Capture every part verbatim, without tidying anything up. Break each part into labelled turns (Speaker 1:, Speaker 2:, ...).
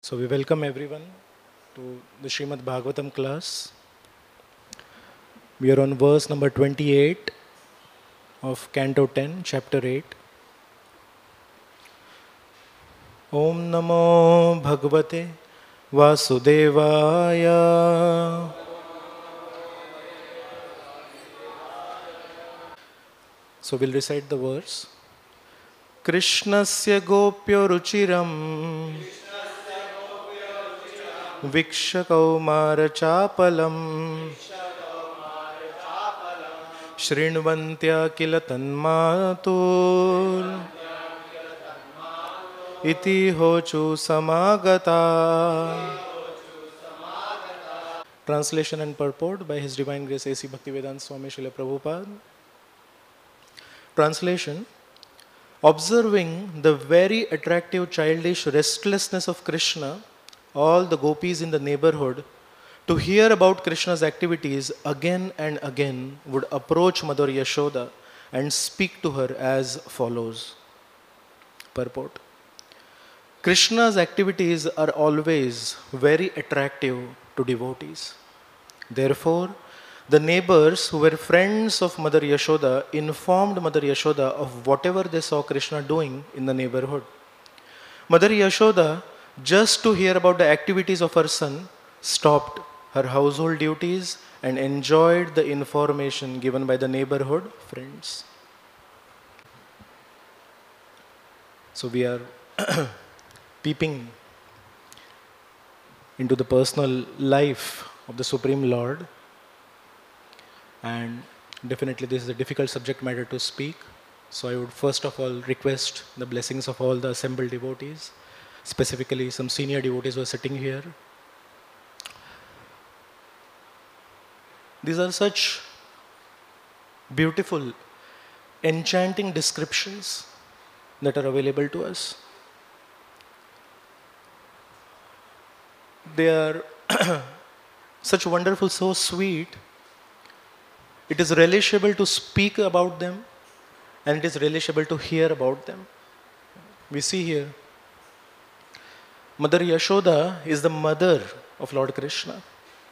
Speaker 1: So we welcome everyone to the Srimad Bhagavatam class. We are on verse number twenty-eight of Canto ten, chapter eight. Om Namo Bhagavate Vasudevaya. So we'll recite the verse. Krishnasya gopyo ruchiram Vikshakaumarchapalam Shrinvantya kila tanmatur Iti hochu samagata. Translation and purport by His Divine Grace A C Bhaktivedanta Swami Srila Prabhupada. Translation: observing the very attractive childish restlessness of Krishna, all the gopis in the neighborhood, to hear about Krishna's activities again and again, would approach Mother Yashoda and speak to her as follows. Purport: Krishna's activities are always very attractive to devotees. Therefore, the neighbors who were friends of Mother Yashoda informed Mother Yashoda of whatever they saw Krishna doing in the neighborhood. Mother Yashoda, just to hear about the activities of her son, stopped her household duties and enjoyed the information given by the neighborhood friends. So we are peeping into the personal life of the Supreme Lord, and definitely this is a difficult subject matter to speak. So I would first of all request the blessings of all the assembled devotees, specifically some senior devotees who are sitting here. These are such beautiful, enchanting descriptions that are available to us. They are such wonderful, so sweet. It is relishable to speak about them, and it is relishable to hear about them. We see here, Mother Yashoda is the mother of Lord Krishna.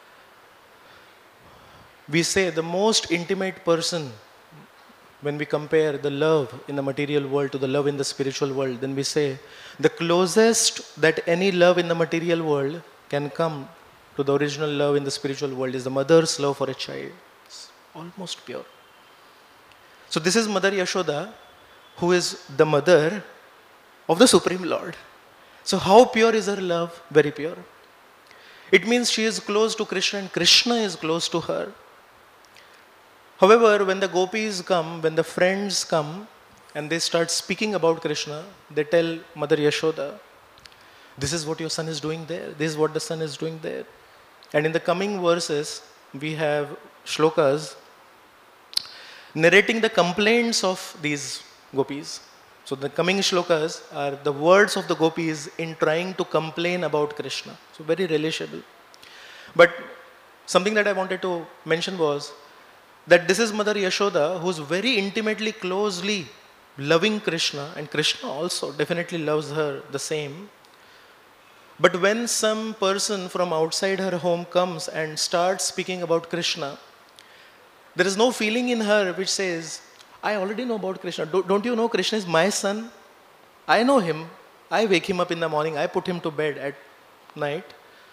Speaker 1: We say the most intimate person, when we compare the love in the material world to the love in the spiritual world, then we say the closest that any love in the material world can come to the original love in the spiritual world is the mother's love for a child. It's almost pure. So this is Mother Yashoda, who is the mother of the Supreme Lord. So how pure is her love? Very pure. It means she is close to Krishna and Krishna is close to her. However, when the gopis come, when the friends come and they start speaking about Krishna, they tell Mother Yashoda, this is what your son is doing there, this is what the son is doing there. And in the coming verses, we have shlokas narrating the complaints of these gopis. So the coming shlokas are the words of the gopis in trying to complain about Krishna. So very relishable. But something that I wanted to mention was that this is Mother Yashoda, who is very intimately, closely loving Krishna, and Krishna also definitely loves her the same. But when some person from outside her home comes and starts speaking about Krishna, there is no feeling in her which says, I already know about Krishna. Don't you know Krishna is my son? I know him. I wake him up in the morning. I put him to bed at night.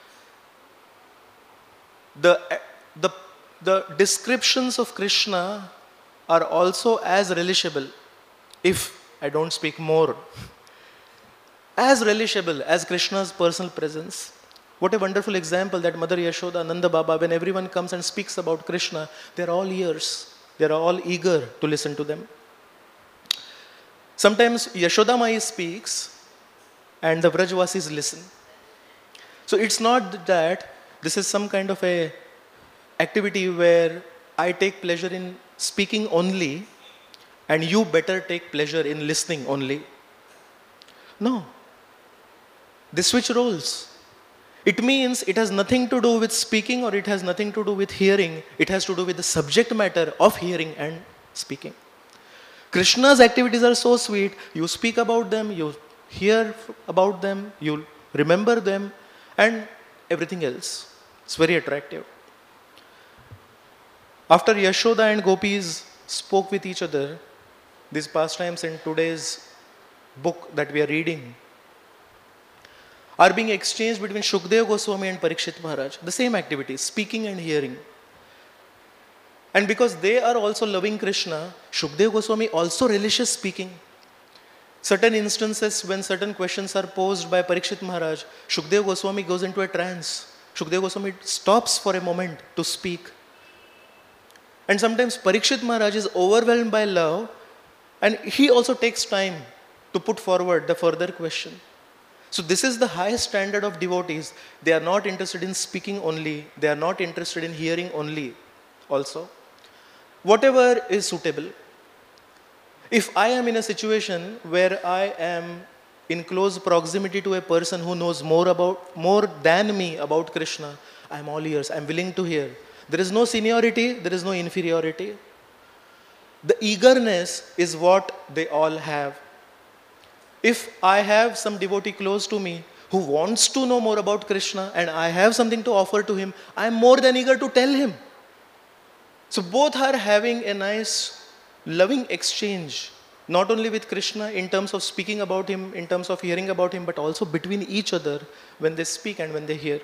Speaker 1: The, the, the descriptions of Krishna are also as relishable, if I don't speak more, as relishable as Krishna's personal presence. What a wonderful example that Mother Yashoda, Nanda Baba, when everyone comes and speaks about Krishna, they are all ears. They are all eager to listen to them. Sometimes Yashoda Mai speaks and the Vrajvasis listen. So it's not that this is some kind of a activity where I take pleasure in speaking only and you better take pleasure in listening only. No. They switch roles. It means it has nothing to do with speaking or it has nothing to do with hearing. It has to do with the subject matter of hearing and speaking. Krishna's activities are so sweet. You speak about them, you hear about them, you remember them, and everything else. It's very attractive. After Yashoda and gopis spoke with each other, these pastimes in today's book that we are reading are being exchanged between Shukdev Goswami and Parikshit Maharaj. The same activities, speaking and hearing. And because they are also loving Krishna, Shukdev Goswami also relishes speaking. Certain instances when certain questions are posed by Parikshit Maharaj, Shukdev Goswami goes into a trance. Shukdev Goswami stops for a moment to speak. And sometimes Parikshit Maharaj is overwhelmed by love, and he also takes time to put forward the further question. So this is the highest standard of devotees. They are not interested in speaking only. They are not interested in hearing only also. Whatever is suitable. If I am in a situation where I am in close proximity to a person who knows more about more than me about Krishna, I am all ears. I am willing to hear. There is no seniority, there is no inferiority. The eagerness is what they all have. If I have some devotee close to me who wants to know more about Krishna and I have something to offer to him, I am more than eager to tell him. So both are having a nice, loving exchange, not only with Krishna in terms of speaking about him, in terms of hearing about him, but also between each other when they speak and when they hear.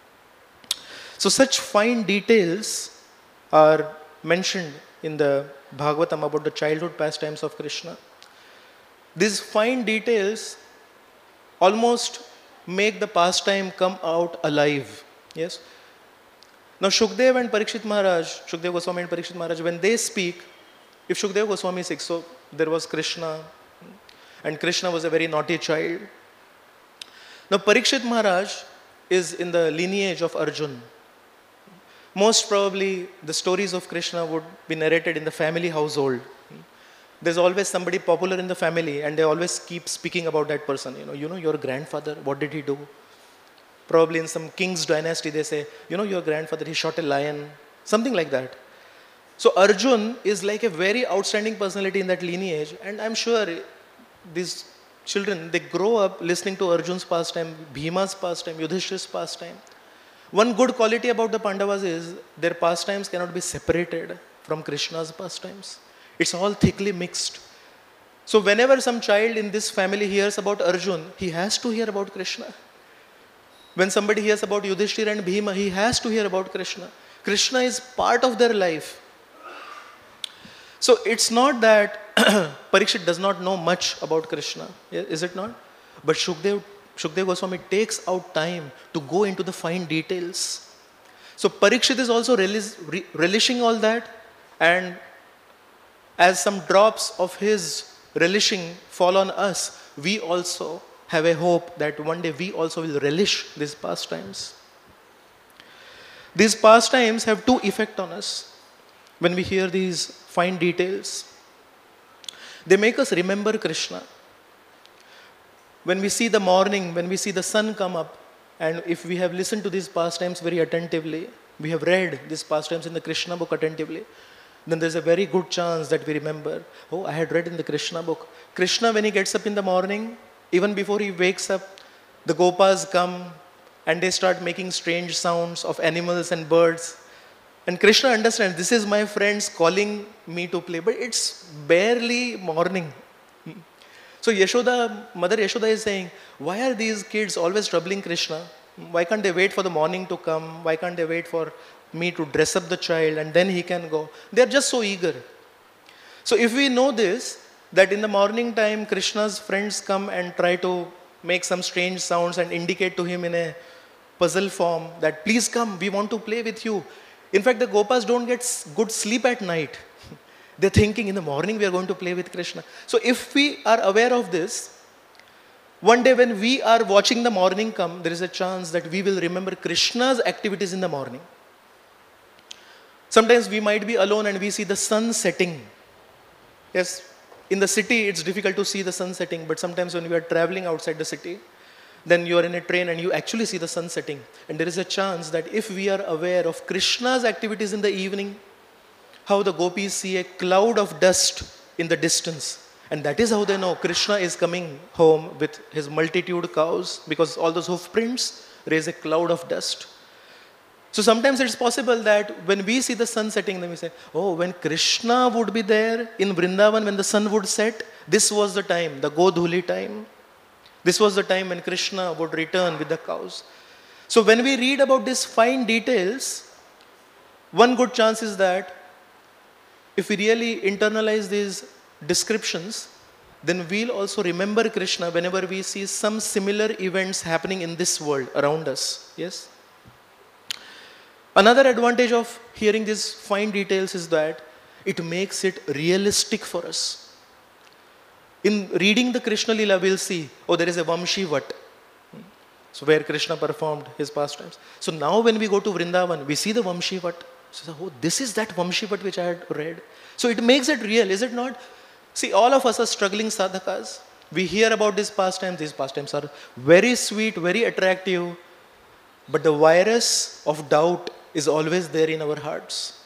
Speaker 1: So such fine details are mentioned in the Bhagavatam about the childhood pastimes of Krishna. These fine details almost make the pastime come out alive. Yes. Now Shukdev and Parikshit Maharaj, Shukdev Goswami and Parikshit Maharaj, when they speak, if Shukdev Goswami says, so there was Krishna, and Krishna was a very naughty child. Now Parikshit Maharaj is in the lineage of Arjun. Most probably the stories of Krishna would be narrated in the family household. There's always somebody popular in the family and they always keep speaking about that person. You know, you know your grandfather, what did he do? Probably in some king's dynasty they say, you know your grandfather, he shot a lion. Something like that. So Arjun is like a very outstanding personality in that lineage, and I'm sure these children, they grow up listening to Arjun's pastime, Bhima's pastime, Yudhishthira's pastime. One good quality about the Pandavas is their pastimes cannot be separated from Krishna's pastimes. It's all thickly mixed. So whenever some child in this family hears about Arjun, he has to hear about Krishna. When somebody hears about Yudhishthira and Bhima, he has to hear about Krishna. Krishna is part of their life. So it's not that Parikshit does not know much about Krishna, is it not? But Shukdev, Shukdev Goswami takes out time to go into the fine details. So Parikshit is also relish, re, relishing all that, and as some drops of his relishing fall on us, we also have a hope that one day we also will relish these pastimes. These pastimes have two effects on us when we hear these fine details. They make us remember Krishna. When we see the morning, when we see the sun come up, and if we have listened to these pastimes very attentively, we have read these pastimes in the Krishna book attentively, then there's a very good chance that we remember, oh, I had read in the Krishna book. Krishna, when he gets up in the morning, even before he wakes up, the gopas come and they start making strange sounds of animals and birds. And Krishna understands, this is my friends calling me to play, but it's barely morning. So Yashoda, Mother Yashoda is saying, why are these kids always troubling Krishna? Why can't they wait for the morning to come? Why can't they wait for me to dress up the child and then he can go? They are just so eager. So if we know this, that in the morning time Krishna's friends come and try to make some strange sounds and indicate to him in a puzzle form that please come, we want to play with you. In fact, the gopas don't get good sleep at night. They're thinking in the morning we are going to play with Krishna. So if we are aware of this, one day when we are watching the morning come, there is a chance that we will remember Krishna's activities in the morning. Sometimes we might be alone and we see the sun setting. Yes, in the city it's difficult to see the sun setting, but sometimes when we are traveling outside the city, then you are in a train and you actually see the sun setting. And there is a chance that if we are aware of Krishna's activities in the evening, how the gopis see a cloud of dust in the distance, And that is how they know Krishna is coming home with his multitude cows, because all those hoof prints raise a cloud of dust. So sometimes it's possible that when we see the sun setting, then we say, oh, when Krishna would be there in Vrindavan, when the sun would set, this was the time, the Godhuli time. This was the time when Krishna would return with the cows. So when we read about these fine details, one good chance is that if we really internalize these descriptions, then we'll also remember Krishna whenever we see some similar events happening in this world around us. Yes? Another advantage of hearing these fine details is that it makes it realistic for us. In reading the Krishna Leela, we'll see, oh, there is a Vamshi Vat. So where Krishna performed his pastimes. So now when we go to Vrindavan, we see the Vamshi Vat. So, oh, this is that Vamshi Vat which I had read. So it makes it real, is it not? See, all of us are struggling sadhakas. We hear about these pastimes. These pastimes are very sweet, very attractive. But the virus of doubt is always there in our hearts.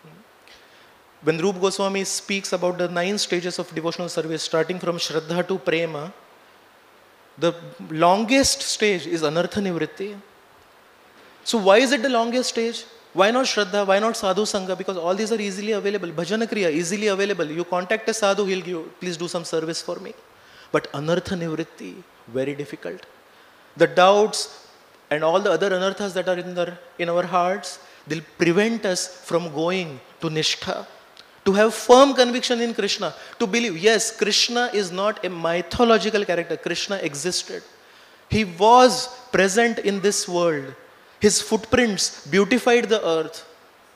Speaker 1: When Rupa Goswami speaks about the nine stages of devotional service, starting from Shraddha to Prema, the longest stage is Anartha Nivritti. So why is it the longest stage? Why not Shraddha? Why not Sadhu Sangha? Because all these are easily available. Bhajana Kriya, easily available. You contact a sadhu, he'll give you, please do some service for me. But Anartha Nivritti, very difficult. The doubts and all the other anarthas that are in, the, in our hearts, they'll prevent us from going to Nishtha. To have firm conviction in Krishna. To believe, yes, Krishna is not a mythological character. Krishna existed. He was present in this world. His footprints beautified the earth.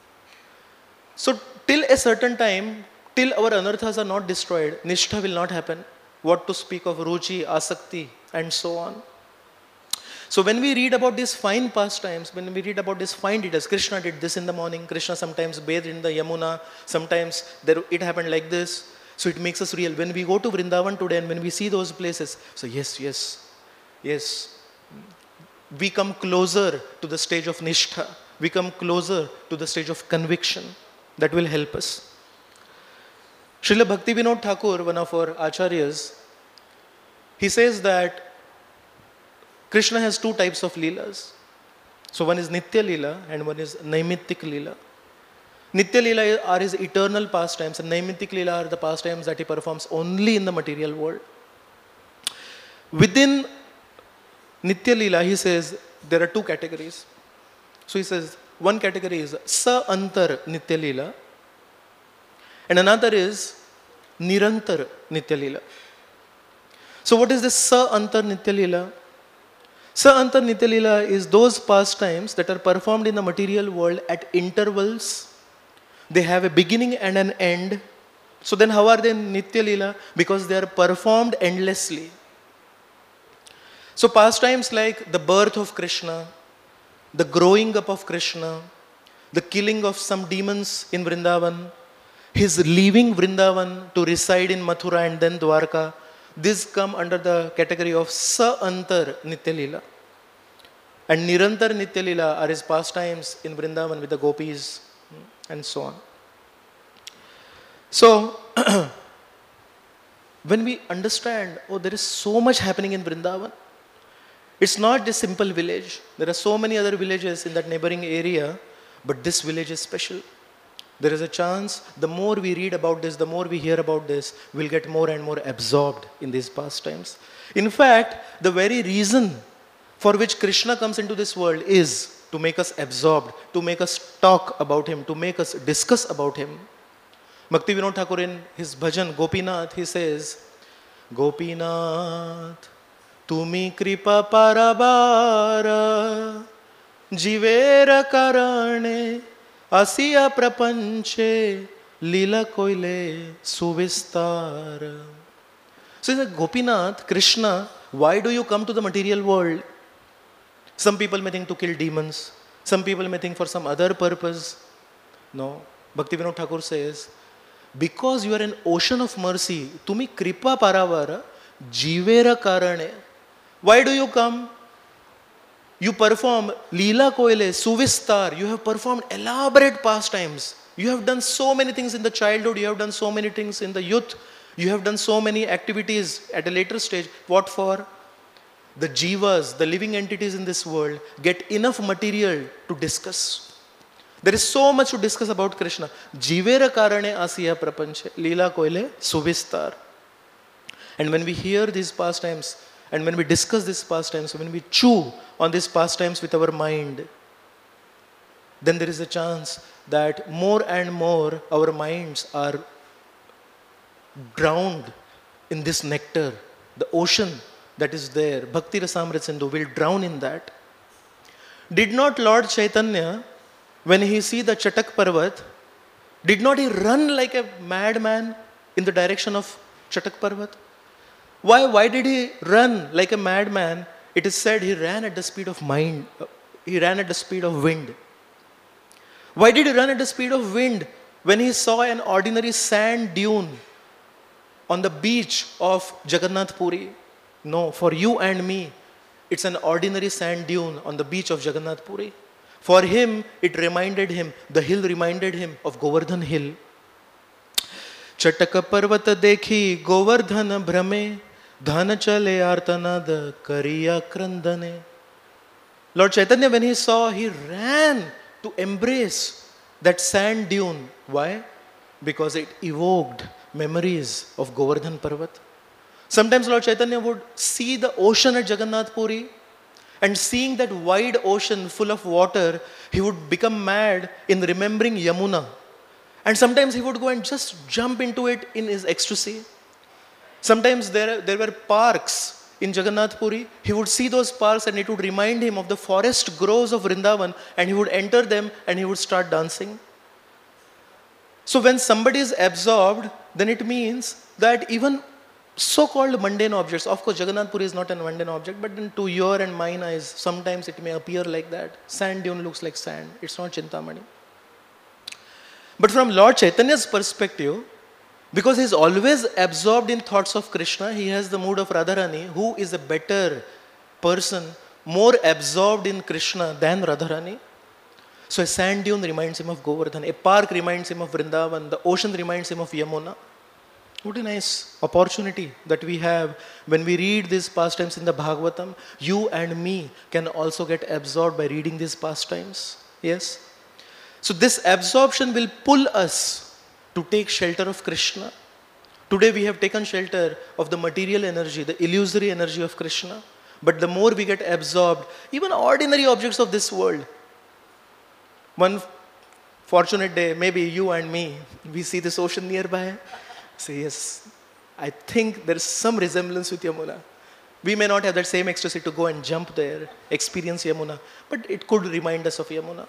Speaker 1: So till a certain time, till our anarthas are not destroyed, Nishtha will not happen. What to speak of Ruchi, Asakti, and so on. So when we read about these fine pastimes, when we read about these fine details, Krishna did this in the morning, Krishna sometimes bathed in the Yamuna, sometimes there, it happened like this. So it makes us real. When we go to Vrindavan today and when we see those places, so yes, yes, yes, we come closer to the stage of Nishtha. We come closer to the stage of conviction. That will help us. Srila Bhaktivinoda Thakur, one of our acharyas, he says that Krishna has two types of leelas. So one is Nitya Leela and one is Naimittik Leela. Nitya Leela are his eternal pastimes and Naimittik Leela are the pastimes that he performs only in the material world. Within Nitya Leela, he says there are two categories. So he says one category is Sa Antar Nitya Leela and another is Nirantar Nitya Leela. So what is this Sa Antar Nitya Leela? Sa Antar Nitya Leela is those pastimes that are performed in the material world at intervals. They have a beginning and an end. So then how are they Nitya Leela? Because they are performed endlessly. So pastimes like the birth of Krishna, the growing up of Krishna, the killing of some demons in Vrindavan, his leaving Vrindavan to reside in Mathura and then Dwarka, these come under the category of Sa Antar Nitya Leela. And Nirantar Nitya Leela are his pastimes in Vrindavan with the gopis and so on. So, when we understand, oh, there is so much happening in Vrindavan, it's not this simple village. There are so many other villages in that neighboring area, but this village is special. There is a chance, the more we read about this, the more we hear about this, we'll get more and more absorbed in these pastimes. In fact, the very reason for which Krishna comes into this world is to make us absorbed, to make us talk about him, to make us discuss about him. Bhaktivinoda Thakur in his bhajan, Gopinath, he says, Gopinath, Tumi kripa parabara, jivera karane, asiya prapanche, lila koile suvistar. So he said, Gopinath, Krishna, why do you come to the material world? Some people may think to kill demons. Some people may think for some other purpose. No. Bhaktivinoda Thakur says, because you are an ocean of mercy, tumi kripa paravara, jivera karane. Why do you come? You perform Leela Koile, Suvistar. You have performed elaborate pastimes. You have done so many things in the childhood. You have done so many things in the youth. You have done so many activities at a later stage. What for? The jivas, the living entities in this world, get enough material to discuss. There is so much to discuss about Krishna. Jivera karane asiya prapanche, lila koile suvistar. And when we hear these pastimes, and when we discuss these pastimes, when we chew on these pastimes with our mind, then there is a chance that more and more our minds are drowned in this nectar, the ocean that is there. Bhakti Rasamrit Sindhu will drown in that. Did not Lord Chaitanya, when he see the Chatak Parvat, did not he run like a madman in the direction of Chatak Parvat? Why, why did he run like a madman? It is said he ran at the speed of mind. He ran at the speed of wind. Why did he run at the speed of wind when he saw an ordinary sand dune on the beach of Jagannath Puri? No, for you and me, it's an ordinary sand dune on the beach of Jagannath Puri. For him, it reminded him, the hill reminded him of Govardhan Hill. Chataka Parvata dekhi Govardhan Brahme Dhana chale artanad kariya krandane. Lord Chaitanya, when he saw, he ran to embrace that sand dune. Why? Because it evoked memories of Govardhan Parvat. Sometimes Lord Chaitanya would see the ocean at Jagannath Puri, and seeing that wide ocean full of water, he would become mad in remembering Yamuna. And sometimes he would go and just jump into it in his ecstasy. Sometimes there, there were parks in Jagannath Puri. He would see those parks and it would remind him of the forest groves of Vrindavan, and he would enter them and he would start dancing. So when somebody is absorbed, then it means that even so-called mundane objects, of course Jagannath Puri is not a mundane object, but then to your and mine eyes, sometimes it may appear like that. Sand dune looks like sand. It's not Chintamani. But from Lord Chaitanya's perspective, because he is always absorbed in thoughts of Krishna, he has the mood of Radharani, who is a better person, more absorbed in Krishna than Radharani. So a sand dune reminds him of Govardhan, a park reminds him of Vrindavan, the ocean reminds him of Yamuna. What a nice opportunity that we have when we read these pastimes in the Bhagavatam. You and me can also get absorbed by reading these pastimes. Yes? So this absorption will pull us to take shelter of Krishna. Today we have taken shelter of the material energy, the illusory energy of Krishna. But the more we get absorbed, even ordinary objects of this world. One fortunate day, maybe you and me, we see this ocean nearby. Say, yes, I think there is some resemblance with Yamuna. We may not have that same ecstasy to go and jump there, experience Yamuna, but it could remind us of Yamuna.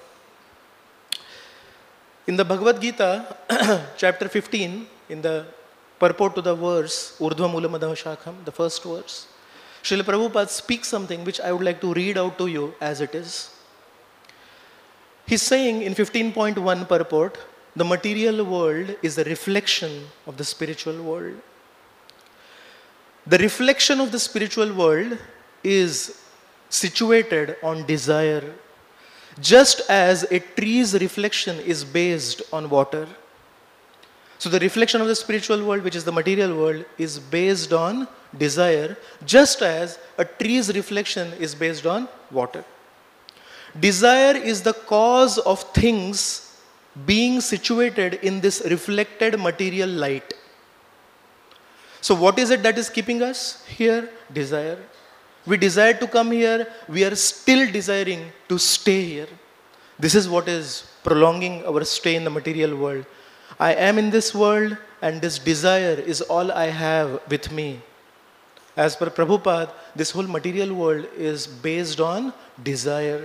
Speaker 1: In the Bhagavad Gita, chapter fifteen, in the purport to the verse, Urdhva Mula Madhav Shakham, the first verse, Srila Prabhupada speaks something which I would like to read out to you as it is. He's saying in fifteen point one purport, the material world is a reflection of the spiritual world. The reflection of the spiritual world is situated on desire, just as a tree's reflection is based on water. So the reflection of the spiritual world, which is the material world, is based on desire, just as a tree's reflection is based on water. Desire is the cause of things being situated in this reflected material light. So what is it that is keeping us here? Desire. We desire to come here, we are still desiring to stay here. This is what is prolonging our stay in the material world. I am in this world and this desire is all I have with me. As per Prabhupada, this whole material world is based on desire.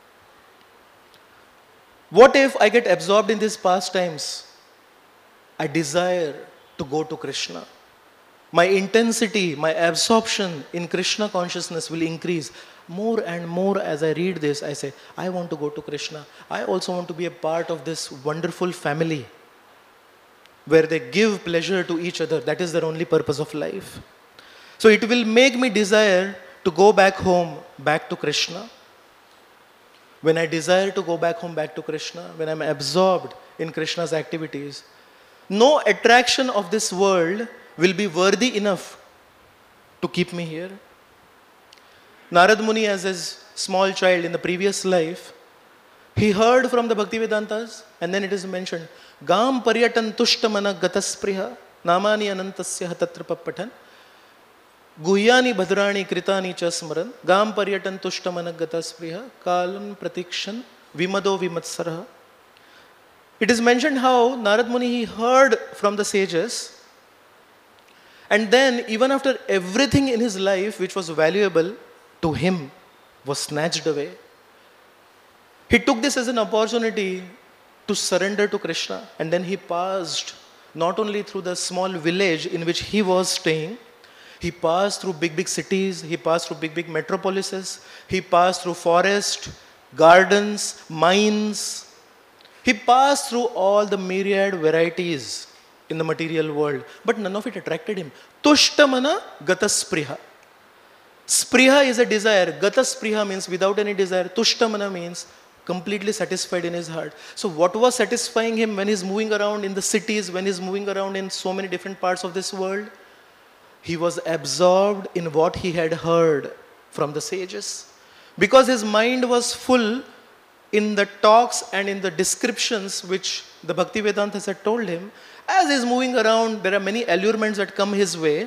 Speaker 1: What if I get absorbed in these pastimes? I desire to go to Krishna. My intensity, my absorption in Krishna consciousness will increase. More and more as I read this, I say, I want to go to Krishna. I also want to be a part of this wonderful family where they give pleasure to each other. That is their only purpose of life. So it will make me desire to go back home, back to Krishna. When I desire to go back home, back to Krishna, when I'm absorbed in Krishna's activities, no attraction of this world will be worthy enough to keep me here? Narad Muni, as his small child in the previous life, he heard from the Bhaktivedantas, and then it is mentioned, Gam paryatan tushtamana gataspriha namani anantasya tatra pappatan guhyani bhadrani kritani cha smaran Gam paryatan tushtamana gataspriha kalam pratikshan vimado vimatsarah. It is mentioned how Narad Muni, he heard from the sages, and then even after everything in his life which was valuable to him was snatched away, he took this as an opportunity to surrender to Krishna. And then he passed not only through the small village in which he was staying, he passed through big, big cities, he passed through big, big metropolises, he passed through forest, gardens, mines. He passed through all the myriad varieties in the material world, but none of it attracted him. Tushtamana gataspriha. Spriha is a desire. Gataspriha means without any desire. Tushtamana means completely satisfied in his heart. So what was satisfying him when he's moving around in the cities, when he's moving around in so many different parts of this world? He was absorbed in what he had heard from the sages. Because his mind was full in the talks and in the descriptions which the Bhaktivedantas had told him, as he's moving around, there are many allurements that come his way.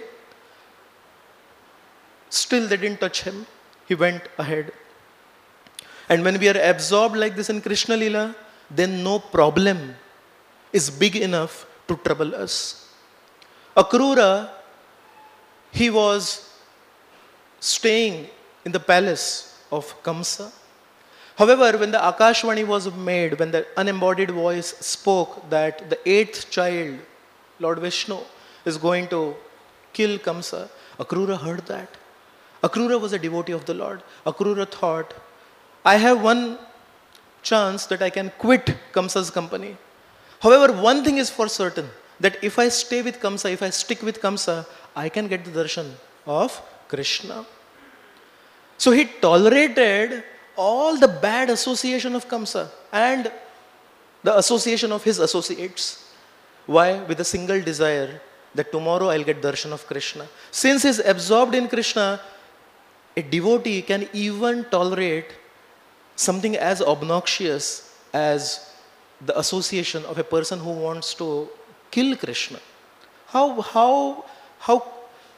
Speaker 1: Still they didn't touch him. He went ahead. And when we are absorbed like this in Krishna Lila, then no problem is big enough to trouble us. Akrura, he was staying in the palace of Kamsa. However, when the Akashvani was made, when the unembodied voice spoke that the eighth child, Lord Vishnu, is going to kill Kamsa, Akrura heard that. Akrura was a devotee of the Lord. Akrura thought, I have one chance that I can quit Kamsa's company. However, one thing is for certain, that if I stay with Kamsa, if I stick with Kamsa, I can get the darshan of Krishna. So he tolerated all the bad association of Kamsa and the association of his associates. Why? With a single desire that tomorrow I'll get darshan of Krishna. Since he's absorbed in Krishna, a devotee can even tolerate something as obnoxious as the association of a person who wants to kill Krishna. How, how, how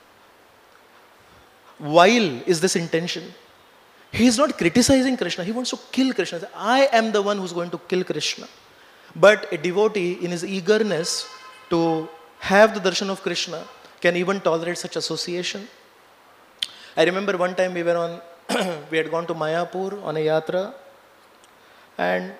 Speaker 1: vile is this intention? He is not criticizing Krishna. He wants to kill Krishna. I am the one who's going to kill Krishna. But a devotee, in his eagerness to have the darshan of Krishna, can even tolerate such association. I remember one time we were on, we had gone to Mayapur on a yatra, and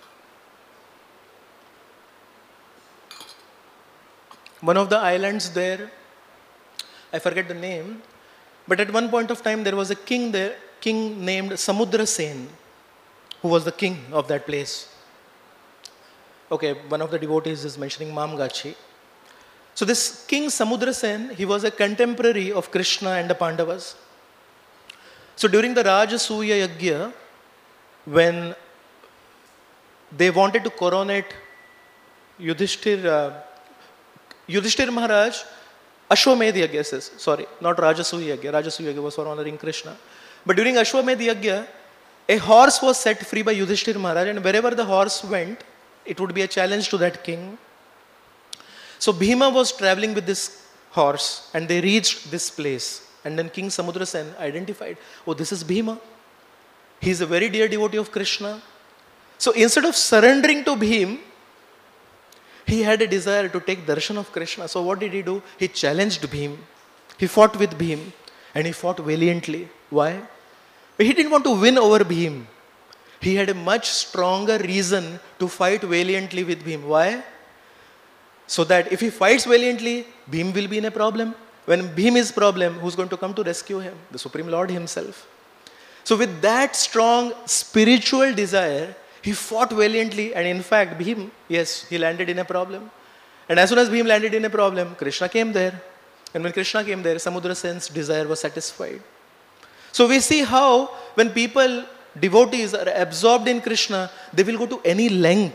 Speaker 1: one of the islands there, I forget the name, but at one point of time there was a king there, king named Samudra Sen, who was the king of that place. Okay, one of the devotees is mentioning Mamgachi. So this king Samudra Sen, he was a contemporary of Krishna and the Pandavas. So during the Rajasuya Yagya, when they wanted to coronate Yudhishthir, uh, Yudhishthir Maharaj, Ashwamedh Yagya says, sorry, not Rajasuya Yagya, Rajasuya Yagya was for honoring Krishna. But during Ashwamedh Yagya, a horse was set free by Yudhishthir Maharaj, and wherever the horse went, it would be a challenge to that king. So Bhima was traveling with this horse, and they reached this place. And then King Samudra Sen identified, oh, this is Bhima. He is a very dear devotee of Krishna. So instead of surrendering to Bhim, he had a desire to take darshan of Krishna. So what did he do? He challenged Bhim. He fought with Bhim, and he fought valiantly. Why? But he didn't want to win over Bhim. He had a much stronger reason to fight valiantly with Bhim. Why? So that if he fights valiantly, Bhim will be in a problem. When Bhim is problem, who's going to come to rescue him? The Supreme Lord himself. So with that strong spiritual desire, he fought valiantly, and in fact, Bhim, yes, he landed in a problem. And as soon as Bhim landed in a problem, Krishna came there. And when Krishna came there, Samudra Sen's desire was satisfied. So we see how when people, devotees, are absorbed in Krishna, they will go to any length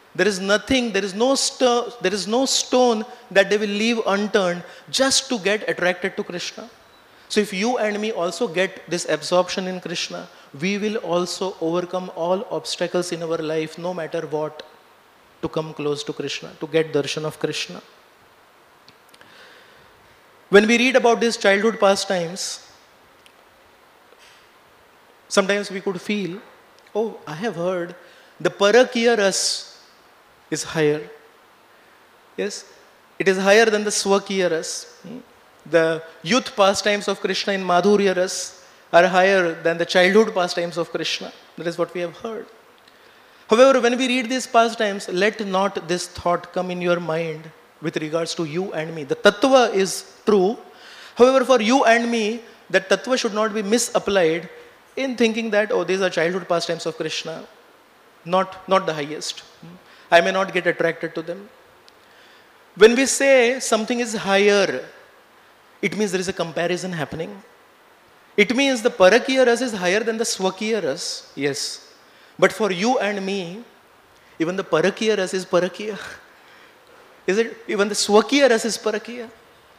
Speaker 1: There is nothing, there is no sto- there is no stone that they will leave unturned just to get attracted to Krishna. So if you and me also get this absorption in Krishna, we will also overcome all obstacles in our life, no matter what, to come close to Krishna, to get darshan of Krishna. When we read about these childhood pastimes, sometimes we could feel, oh, I have heard the Parakiya ras is higher. Yes, it is higher than the Swakiya ras. The youth pastimes of Krishna in Madhurya ras are higher than the childhood pastimes of Krishna. That is what we have heard. However, when we read these pastimes, let not this thought come in your mind with regards to you and me. The tattva is true. However, for you and me, that tattva should not be misapplied in thinking that, oh, these are childhood pastimes of Krishna. Not, not the highest. I may not get attracted to them. When we say something is higher, it means there is a comparison happening. It means the Parakiya ras is higher than the Swakiya ras. Yes. But for you and me, even the Parakiya ras is Parakiya. Is it? Even the Swakiya ras is Parakiya.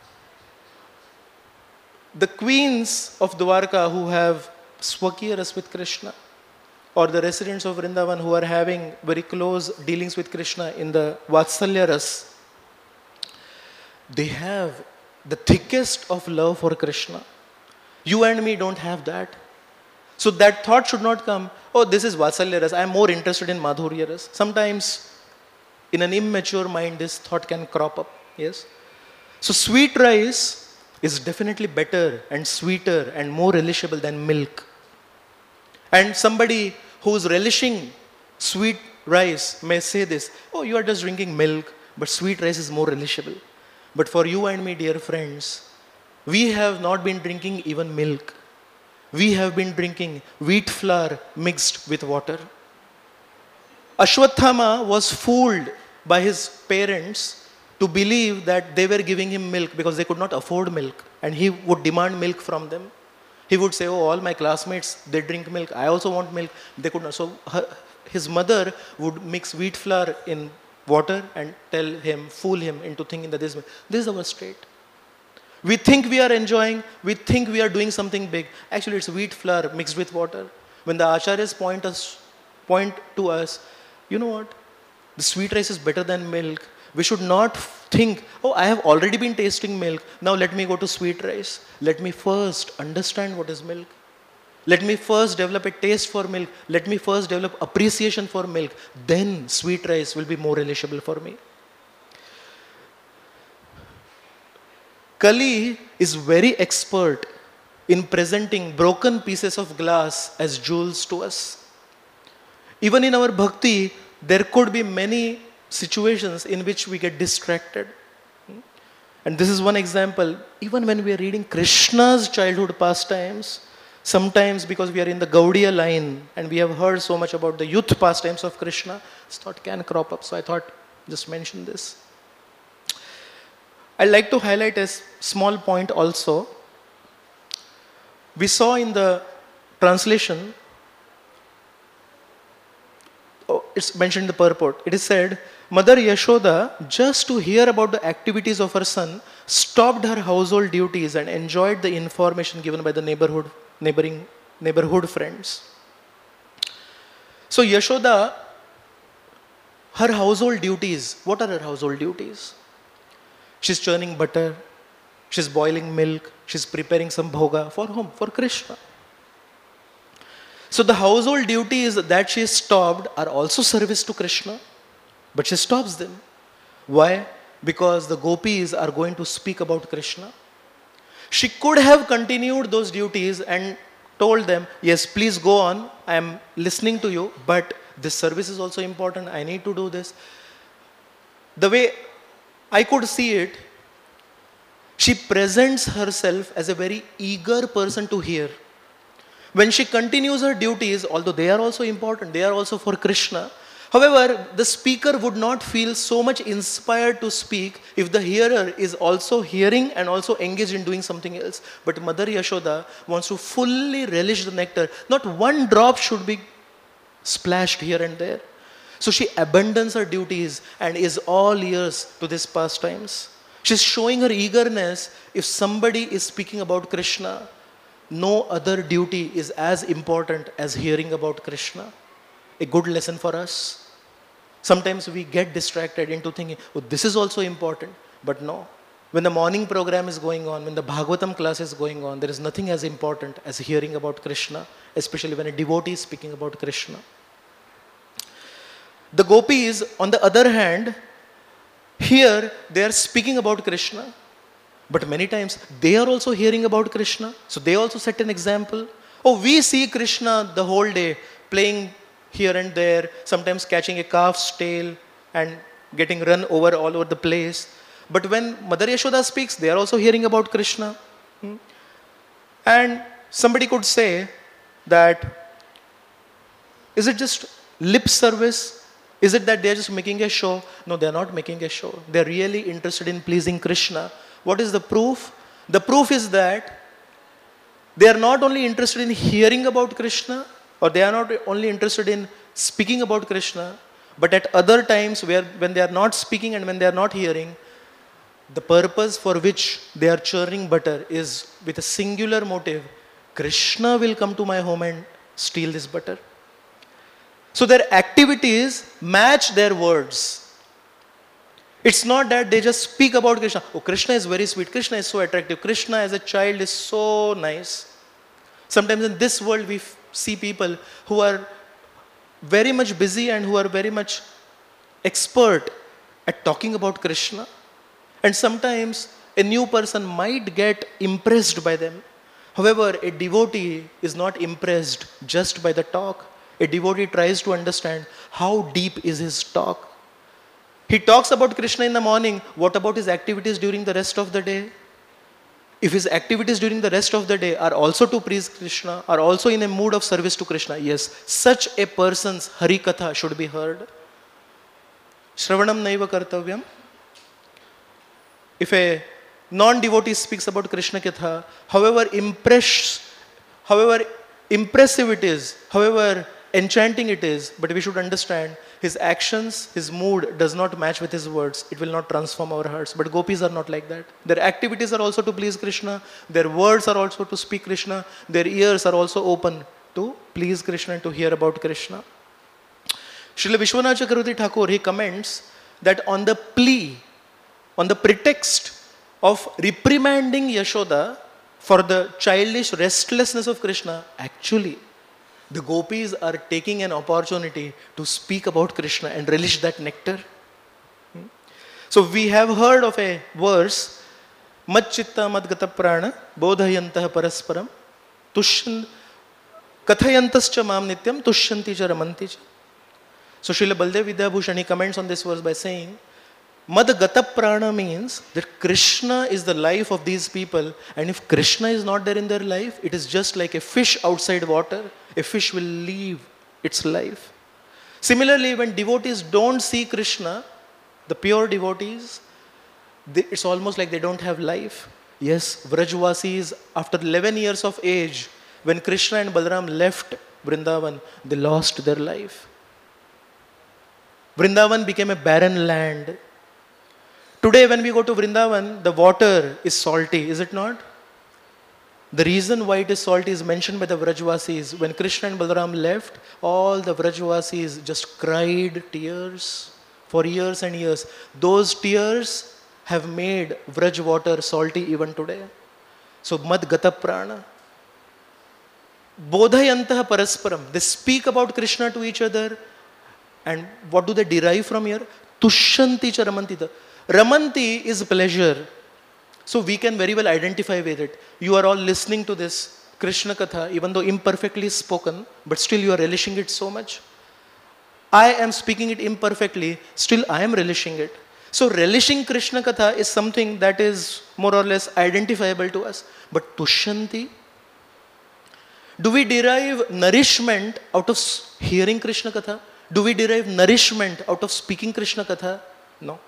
Speaker 1: The queens of Dwarka who have Swakiya ras with Krishna, or the residents of Vrindavan who are having very close dealings with Krishna in the Vatsalya ras, they have the thickest of love for Krishna. You and me don't have that. So that thought should not come, oh, this is Vatsalya ras, I am more interested in Madhurya ras. Sometimes in an immature mind, this thought can crop up. Yes. So sweet rice is definitely better and sweeter and more relishable than milk. And somebody who is relishing sweet rice may say this, oh, you are just drinking milk, but sweet rice is more relishable. But for you and me, dear friends, we have not been drinking even milk. We have been drinking wheat flour mixed with water. Ashwatthama was fooled by his parents to believe that they were giving him milk because they could not afford milk, and he would demand milk from them. He would say, oh, all my classmates, they drink milk. I also want milk. They could not. So her, his mother would mix wheat flour in water and tell him, fool him into thinking that this, this is our state. We think we are enjoying, we think we are doing something big. Actually, it's wheat flour mixed with water. When the acharyas point, us, point to us, you know what? The sweet rice is better than milk. We should not think, oh, I have already been tasting milk. Now let me go to sweet rice. Let me first understand what is milk. Let me first develop a taste for milk. Let me first develop appreciation for milk. Then sweet rice will be more relishable for me. Kali is very expert in presenting broken pieces of glass as jewels to us. Even in our bhakti, there could be many situations in which we get distracted. And this is one example. Even when we are reading Krishna's childhood pastimes, sometimes because we are in the Gaudiya line and we have heard so much about the youth pastimes of Krishna, this thought can crop up. So I thought just mention this. I'd like to highlight a small point also. We saw in the translation, oh, it's mentioned in the purport. It is said, Mother Yashoda, just to hear about the activities of her son, stopped her household duties and enjoyed the information given by the neighborhood, neighboring, neighborhood friends. So Yashoda, her household duties, what are her household duties? She's churning butter, she's boiling milk, she's preparing some bhoga. For whom? For Krishna. So the household duties that she stopped are also service to Krishna, but she stops them. Why? Because the gopis are going to speak about Krishna. She could have continued those duties and told them, yes, please go on, I am listening to you, but this service is also important, I need to do this. The way I could see it, she presents herself as a very eager person to hear. When she continues her duties, although they are also important, they are also for Krishna. However, the speaker would not feel so much inspired to speak if the hearer is also hearing and also engaged in doing something else. But Mother Yashoda wants to fully relish the nectar. Not one drop should be splashed here and there. So she abandons her duties and is all ears to these pastimes. She's showing her eagerness. If somebody is speaking about Krishna, no other duty is as important as hearing about Krishna. A good lesson for us. Sometimes we get distracted into thinking, oh, this is also important. But no. When the morning program is going on, when the Bhagavatam class is going on, there is nothing as important as hearing about Krishna, especially when a devotee is speaking about Krishna. The gopis, on the other hand, here they are speaking about Krishna, but many times they are also hearing about Krishna. So they also set an example. Oh, we see Krishna the whole day playing here and there, sometimes catching a calf's tail and getting run over all over the place. But when Mother Yashoda speaks, they are also hearing about Krishna. Hmm? And somebody could say that, is it just lip service? Is it that they are just making a show? No, they are not making a show. They are really interested in pleasing Krishna. What is the proof? The proof is that they are not only interested in hearing about Krishna, or they are not only interested in speaking about Krishna, but at other times where when they are not speaking and when they are not hearing, the purpose for which they are churning butter is with a singular motive. Krishna will come to my home and steal this butter. So their activities match their words. It's not that they just speak about Krishna. Oh, Krishna is very sweet. Krishna is so attractive. Krishna as a child is so nice. Sometimes in this world we f- see people who are very much busy and who are very much expert at talking about Krishna. And sometimes a new person might get impressed by them. However, a devotee is not impressed just by the talk. A devotee tries to understand how deep is his talk. He talks about Krishna in the morning. What about his activities during the rest of the day? If his activities during the rest of the day are also to praise Krishna, are also in a mood of service to Krishna, yes, such a person's Hari Katha should be heard. Shravanam naiva kartavyam. If a non-devotee speaks about Krishna Katha, however impress, however impressive it is, however enchanting it is, but we should understand his actions, his mood does not match with his words. It will not transform our hearts. But gopis are not like that. Their activities are also to please Krishna. Their words are also to speak Krishna. Their ears are also open to please Krishna and to hear about Krishna. Srila Vishwanath Chakravarti Thakur, he comments that on the plea, on the pretext of reprimanding Yashoda for the childish restlessness of Krishna, actually, the gopis are taking an opportunity to speak about Krishna and relish that nectar. Hmm? So we have heard of a verse, Mad chitta mad gata prana bodhayantah parasparam tushyan kathayantascha mam nityam tushyanti cha ramanti cha. So Srila Baldev Vidyabhushan, he comments on this verse by saying, Mad gata prana means that Krishna is the life of these people, and if Krishna is not there in their life, it is just like a fish outside water. A fish will leave its life. Similarly, when devotees don't see Krishna, the pure devotees, they, it's almost like they don't have life. Yes, Vrajvasis, after eleven years of age, when Krishna and Balaram left Vrindavan, they lost their life. Vrindavan became a barren land. Today, when we go to Vrindavan, the water is salty, is it not? The reason why it is salty is mentioned by the Vrajvasis. When Krishna and Balaram left, all the Vrajvasis just cried tears for years and years. Those tears have made Vraj water salty even today. So, Mad Gata Prana. Bodhayantaha Parasparam. They speak about Krishna to each other. And what do they derive from here? Tushyanti cha ramanti. Ramanti is pleasure. So we can very well identify with it. You are all listening to this Krishna Katha, even though imperfectly spoken, but still you are relishing it so much. I am speaking it imperfectly, still I am relishing it. So relishing Krishna Katha is something that is more or less identifiable to us. But Tushyanti, do we derive nourishment out of hearing Krishna Katha? Do we derive nourishment out of speaking Krishna Katha? No.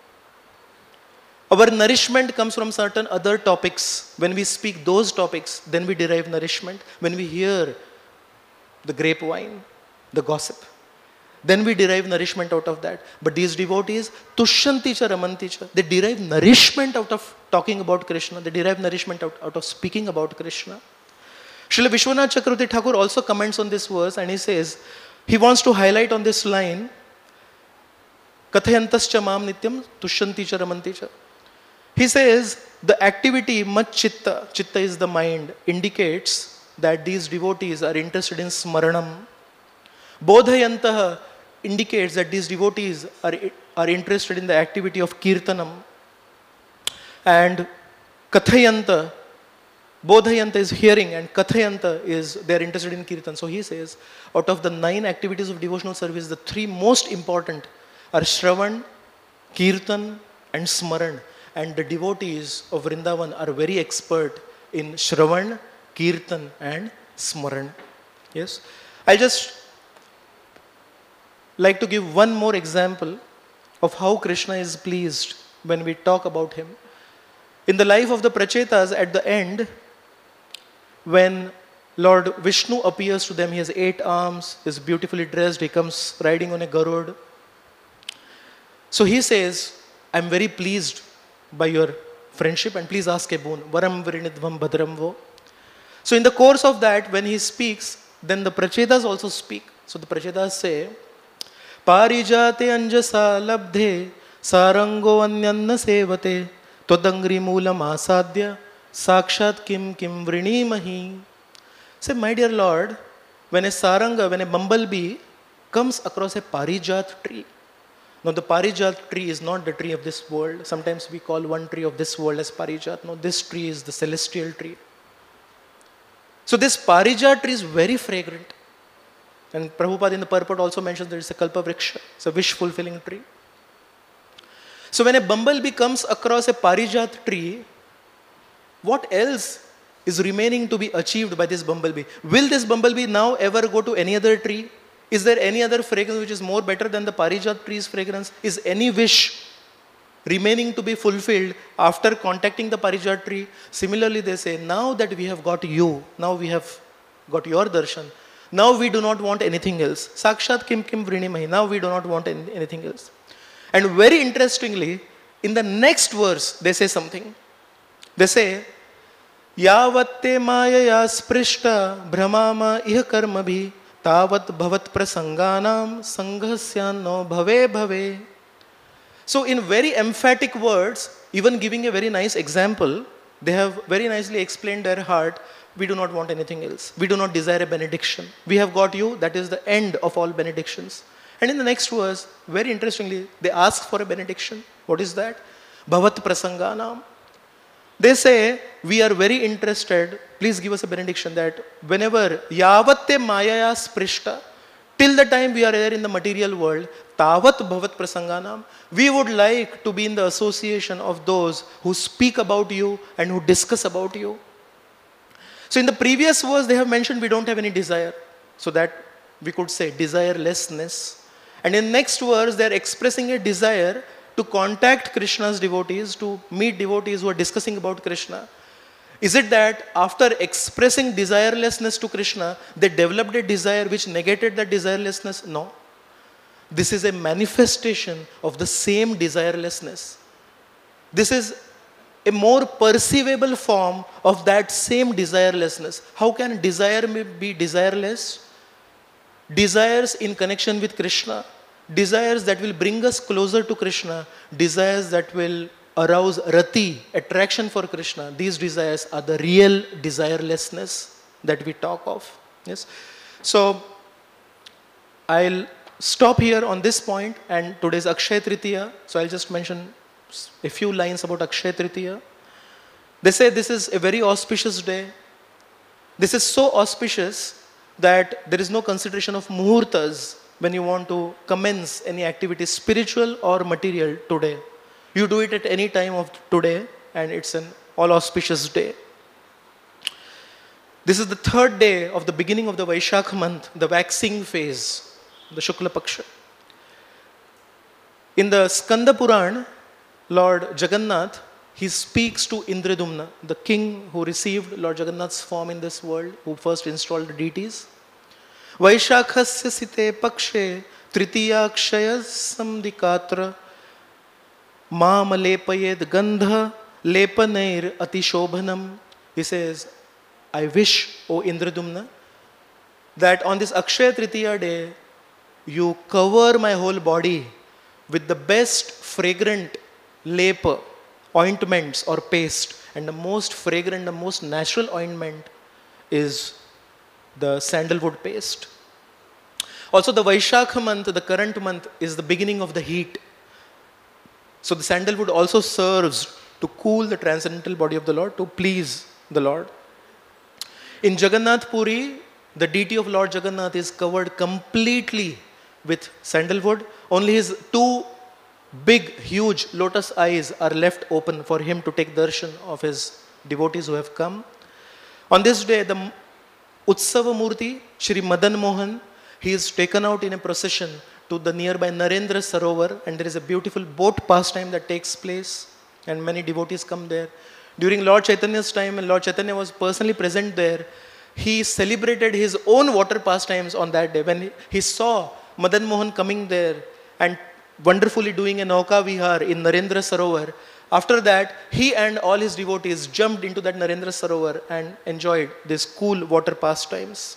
Speaker 1: Our nourishment comes from certain other topics. When we speak those topics, then we derive nourishment. When we hear the grapevine, the gossip. Then we derive nourishment out of that. But these devotees, tushyanti cha ramanti cha, they derive nourishment out of talking about Krishna. They derive nourishment out, out of speaking about Krishna. Srila Vishwanath Chakravarti Thakur also comments on this verse and he says, he wants to highlight on this line, Kathayantascha mam nityam tushyanti cha ramanti cha. He says, the activity mat chitta, chitta is the mind, indicates that these devotees are interested in smaranam. Bodhayantaha indicates that these devotees are, are interested in the activity of kirtanam. And kathayanta, bodhayanta is hearing and kathayanta is they are interested in kirtan. So he says, out of the nine activities of devotional service, the three most important are Shravan, Kirtan and Smaran. And the devotees of Vrindavan are very expert in Shravan, Kirtan and Smaran. Yes. I just like to give one more example of how Krishna is pleased when we talk about him. In the life of the Prachetas, at the end, when Lord Vishnu appears to them, he has eight arms, he is beautifully dressed, he comes riding on a Garud. So he says, I am very pleased by your friendship and please ask a boon. Varam virinidvam bhadram vo. So in the course of that, when he speaks, then the Prachetas also speak. So the Prachetas say, Parijate anjasa labdhe sarango anyanna sevate todangri moolam asadya sakshat kim kim vrinimahi. Say, my dear Lord, when a saranga, when a bumblebee comes across a parijat tree. Now the parijat tree is not the tree of this world. Sometimes we call one tree of this world as parijat. No, this tree is the celestial tree. So this parijat tree is very fragrant. And Prabhupada in the purport also mentions that it's a kalpavriksha. It's a wish-fulfilling tree. So when a bumblebee comes across a parijat tree, what else is remaining to be achieved by this bumblebee? Will this bumblebee now ever go to any other tree? Is there any other fragrance which is more better than the parijat tree's fragrance? Is any wish remaining to be fulfilled after contacting the parijat tree? Similarly, they say, now that we have got you, now we have got your darshan, now we do not want anything else. Sakshat kim kim vrinimahi. Now we do not want any, anything else. And very interestingly, in the next verse, they say something. They say, Yavatte mayaya sprishta brahmama iha karma bhi tavat bhavat prasanganam sanghasyan no bhave bhave. So in very emphatic words, even giving a very nice example, they have very nicely explained their heart. We do not want anything else. We do not desire a benediction. We have got you. That is the end of all benedictions. And in the next verse, very interestingly, they ask for a benediction. What is that? Bhavat prasanganam. They say, we are very interested. Please give us a benediction that whenever yavatte mayaya sprishta, till the time we are there in the material world, tavat bhavat prasanganam, we would like to be in the association of those who speak about you and who discuss about you. So in the previous verse, they have mentioned we don't have any desire. So that we could say desirelessness. And in next verse, they are expressing a desire to contact Krishna's devotees, to meet devotees who are discussing about Krishna. Is it that after expressing desirelessness to Krishna, they developed a desire which negated that desirelessness? No. This is a manifestation of the same desirelessness. This is a more perceivable form of that same desirelessness. How can desire be desireless? Desires in connection with Krishna, desires that will bring us closer to Krishna, desires that will arouse rati, attraction for Krishna. These desires are the real desirelessness that we talk of. Yes. So I'll stop here on this point, and today's Akshaya Tritiya. So I'll just mention a few lines about Akshaya Tritiya. They say this is a very auspicious day. This is so auspicious that there is no consideration of muhurtas when you want to commence any activity, spiritual or material, today. You do it at any time of today, and it's an all auspicious day. This is the third day of the beginning of the Vaishakh month, the waxing phase, the Shukla Paksha. In the Skanda Puran, Lord Jagannath, he speaks to Indradumna, the king who received Lord Jagannath's form in this world, who first installed the deities. Vaishakhasya site pakshe Tritiyakshaya samdikatra Mamalepayed gandha lepanair atishobhanam. He says, I wish, O Indradumna, that on this Akshaya Tritiya day, you cover my whole body with the best fragrant lepa, ointments or paste. And the most fragrant, the most natural ointment is the sandalwood paste. Also the Vaishakha month, the current month, is the beginning of the heat. So the sandalwood also serves to cool the transcendental body of the Lord, to please the Lord. In Jagannath Puri, the deity of Lord Jagannath is covered completely with sandalwood. Only his two big, huge lotus eyes are left open for him to take darshan of his devotees who have come. On this day, the Utsava Murti, Shri Madan Mohan, he is taken out in a procession to the nearby Narendra Sarovar, and there is a beautiful boat pastime that takes place, and many devotees come there. During Lord Chaitanya's time, and Lord Chaitanya was personally present there, he celebrated his own water pastimes on that day. When he saw Madan Mohan coming there and wonderfully doing a Nauka Vihar in Narendra Sarovar, after that, he and all his devotees jumped into that Narendra Sarovar and enjoyed these cool water pastimes.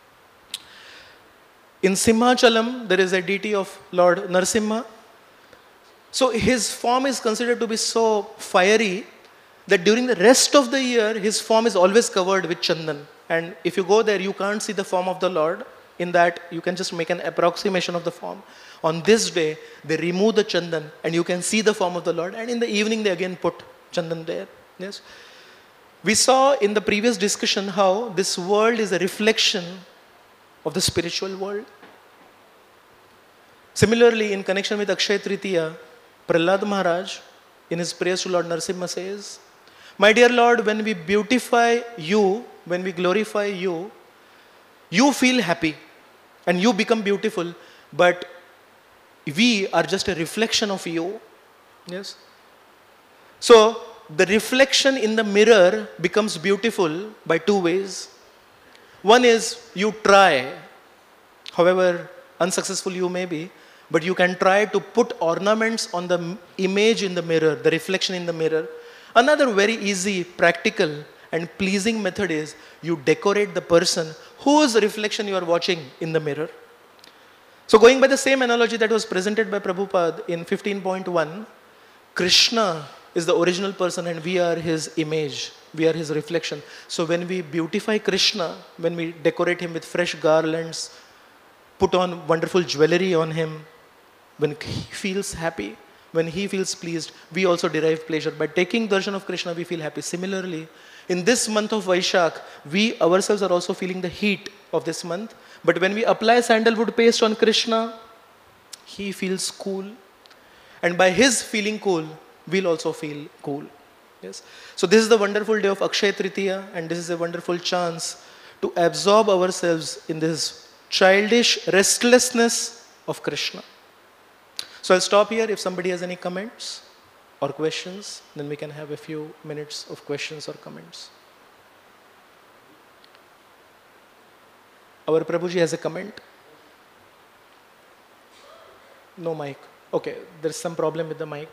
Speaker 1: In Simhachalam, there is a deity of Lord Narsimha. So his form is considered to be so fiery that during the rest of the year, his form is always covered with chandan. And if you go there, you can't see the form of the Lord. In that, you can just make an approximation of the form. On this day, they remove the chandan and you can see the form of the Lord. And in the evening, they again put chandan there. Yes. We saw in the previous discussion how this world is a reflection of the spiritual world. Similarly, in connection with Akshaya Tritiya, Prahlad Maharaj, in his prayers to Lord Narsimha, says, my dear Lord, when we beautify you, when we glorify you, you feel happy and you become beautiful, but we are just a reflection of you. Yes. So, the reflection in the mirror becomes beautiful by two ways. One is you try, however unsuccessful you may be, but you can try to put ornaments on the image in the mirror, the reflection in the mirror. Another very easy, practical and pleasing method is you decorate the person whose reflection you are watching in the mirror. So going by the same analogy that was presented by Prabhupada in fifteen point one, Krishna is the original person and we are his image, we are his reflection. So when we beautify Krishna, when we decorate him with fresh garlands, put on wonderful jewelry on him, when he feels happy, when he feels pleased, we also derive pleasure. By taking darshan of Krishna, we feel happy. Similarly, in this month of Vaishak, we ourselves are also feeling the heat of this month. But when we apply sandalwood paste on Krishna, he feels cool. And by his feeling cool, we'll also feel cool. Yes. So this is the wonderful day of Akshaya Tritiya, and this is a wonderful chance to absorb ourselves in this childish restlessness of Krishna. So I'll stop here. If somebody has any comments or questions, then we can have a few minutes of questions or comments. Our Prabhuji has a comment. No mic. Okay, there's some problem with the mic.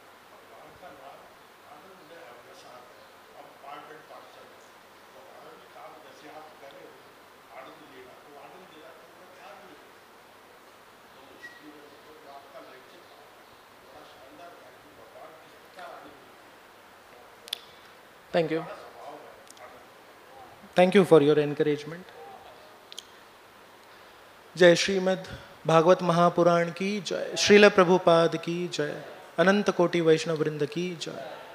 Speaker 1: Thank you. Thank you for your encouragement. Jai Srimad Bhagavad Mahapuran ki jai, Srila Prabhupada ki jai, Ananta Koti Vaishnava Vrinda ki jai.